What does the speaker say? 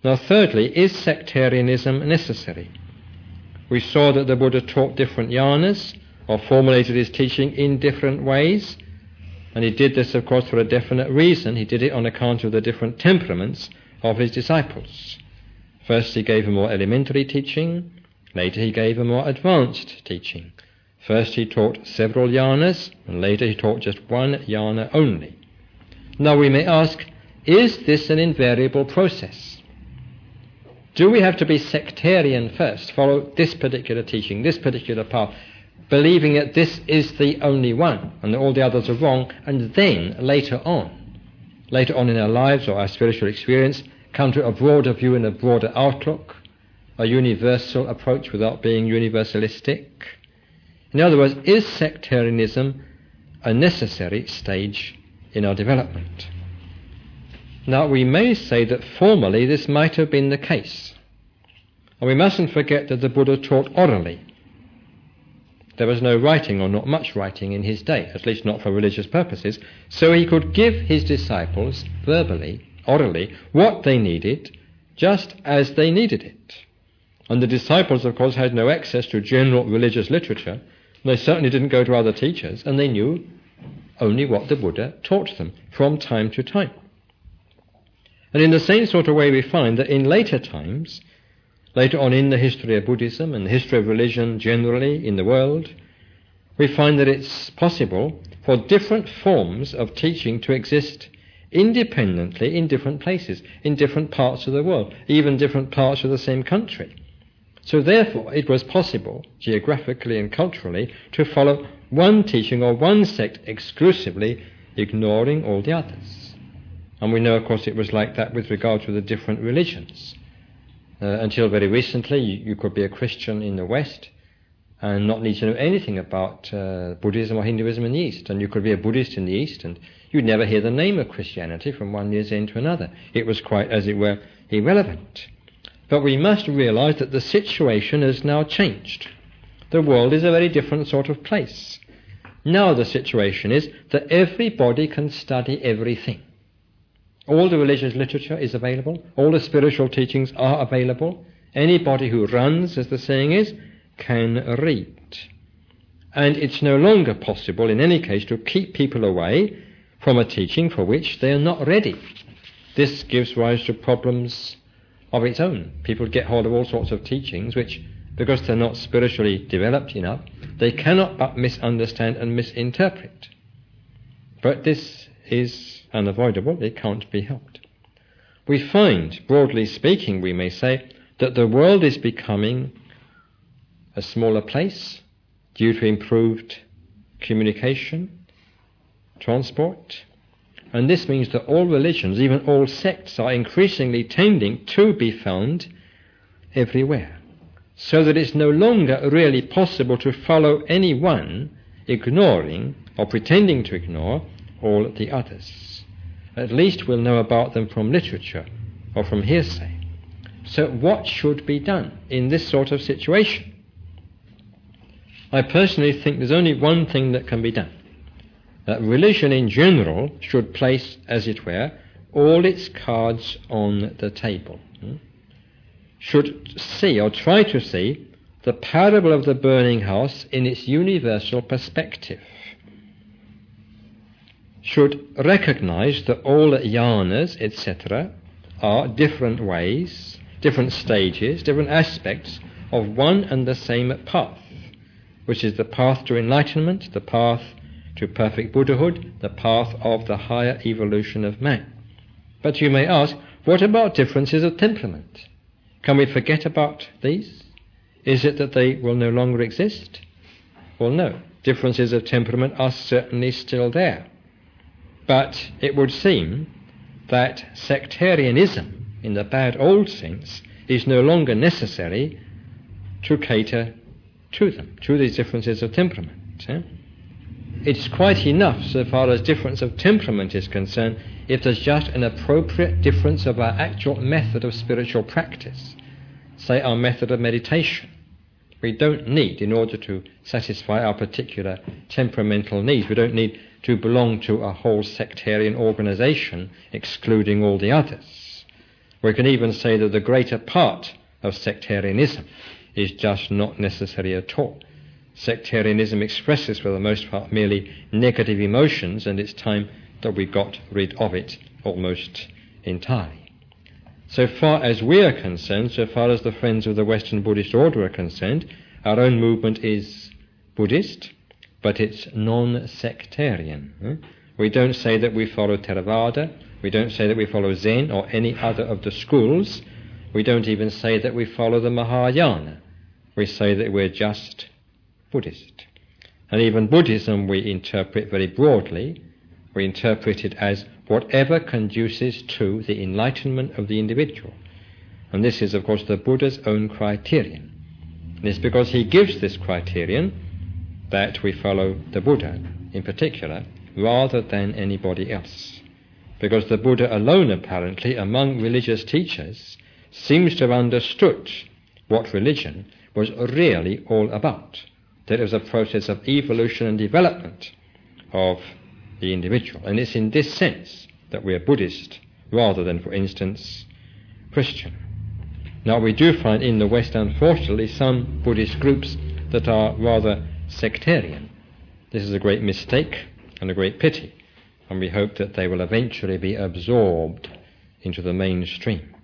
Now thirdly, is sectarianism necessary? We saw that the Buddha taught different jhanas, or formulated his teaching in different ways, and he did this, of course, for a definite reason. He did it on account of the different temperaments of his disciples. First he gave a more elementary teaching, later he gave a more advanced teaching. First he taught several jhanas, and later he taught just one jhana only. Now we may ask, is this an invariable process? Do we have to be sectarian first, follow this particular teaching, this particular path, believing that this is the only one and that all the others are wrong, and then later on in our lives or our spiritual experience, come to a broader view and a broader outlook, a universal approach without being universalistic? In other words, is sectarianism a necessary stage in our development? Now, we may say that formally this might have been the case. And we mustn't forget that the Buddha taught orally. There was no writing, or not much writing, in his day, at least not for religious purposes, so he could give his disciples verbally, orally, what they needed, just as they needed it. And the disciples, of course, had no access to general religious literature. They certainly didn't go to other teachers, and they knew only what the Buddha taught them from time to time. And in the same sort of way we find that in later times, later on in the history of Buddhism and the history of religion generally in the world, we find that it's possible for different forms of teaching to exist independently in different places, in different parts of the world, even different parts of the same country. So therefore it was possible, geographically and culturally, to follow one teaching or one sect exclusively, ignoring all the others. And we know, of course, it was like that with regard to the different religions. Until very recently, you could be a Christian in the West and not need to know anything about Buddhism or Hinduism in the East. And you could be a Buddhist in the East and you'd never hear the name of Christianity from one year's end to another. It was quite, as it were, irrelevant. But we must realize that the situation has now changed. The world is a very different sort of place. Now the situation is that everybody can study everything. All the religious literature is available. All the spiritual teachings are available. Anybody who runs, as the saying is, can read. And it's no longer possible, in any case, to keep people away from a teaching for which they are not ready. This gives rise to problems of its own. People get hold of all sorts of teachings which, because they're not spiritually developed enough, they cannot but misunderstand and misinterpret. But this is unavoidable, it can't be helped. We find, broadly speaking, we may say, that the world is becoming a smaller place due to improved communication, transport, and this means that all religions, even all sects, are increasingly tending to be found everywhere, so that it's no longer really possible to follow any one, ignoring or pretending to ignore all the others. At least we'll know about them from literature or from hearsay. So what should be done in this sort of situation? I personally think there's only one thing that can be done. That religion in general should place, as it were, all its cards on the table. Should see, or try to see, the parable of the burning house in its universal perspective. Should recognize that all jhanas, etc., are different ways, different stages, different aspects of one and the same path, which is the path to enlightenment, the path to perfect Buddhahood, the path of the higher evolution of man. But you may ask, what about differences of temperament? Can we forget about these? Is it that they will no longer exist? Well, no. Differences of temperament are certainly still there. But it would seem that sectarianism, in the bad old sense, is no longer necessary to cater to them, to these differences of temperament. It's quite enough, so far as difference of temperament is concerned, if there's just an appropriate difference of our actual method of spiritual practice, say our method of meditation. We don't need, in order to satisfy our particular temperamental needs, we don't need to belong to a whole sectarian organization excluding all the others. We can even say that the greater part of sectarianism is just not necessary at all. Sectarianism expresses for the most part merely negative emotions, and it's time that we got rid of it almost entirely. So far as we are concerned, so far as the Friends of the Western Buddhist Order are concerned, our own movement is Buddhist, but it's non-sectarian. We don't say that we follow Theravada, we don't say that we follow Zen or any other of the schools, we don't even say that we follow the Mahayana. We say that we're just Buddhist. And even Buddhism we interpret very broadly. We interpret it as whatever conduces to the enlightenment of the individual. And this is, of course, the Buddha's own criterion. And it's because he gives this criterion that we follow the Buddha in particular, rather than anybody else. Because the Buddha alone, apparently, among religious teachers, seems to have understood what religion was really all about. That it was a process of evolution and development of the individual. And it's in this sense that we are Buddhist, rather than, for instance, Christian. Now, we do find in the West, unfortunately, some Buddhist groups that are rather sectarian. This is a great mistake and a great pity, and we hope that they will eventually be absorbed into the mainstream.